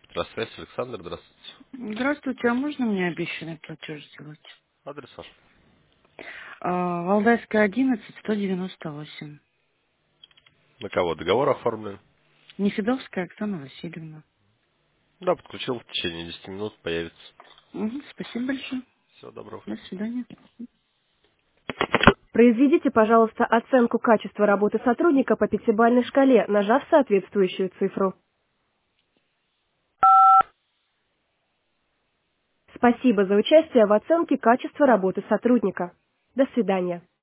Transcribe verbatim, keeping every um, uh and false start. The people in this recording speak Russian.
Здравствуйте, Александр, здравствуйте. Здравствуйте, а можно мне обещанный платеж сделать? Адрес ваш. А, Валдайская, одиннадцать, сто девяносто восемь. На кого договор оформлен? Нефедовская Оксана Васильевна. Да, подключил, в течение десяти минут появится. Мгм, спасибо большое. Всего доброго. До свидания. Произведите, пожалуйста, оценку качества работы сотрудника по пятибалльной шкале, нажав соответствующую цифру. Спасибо за участие в оценке качества работы сотрудника. До свидания.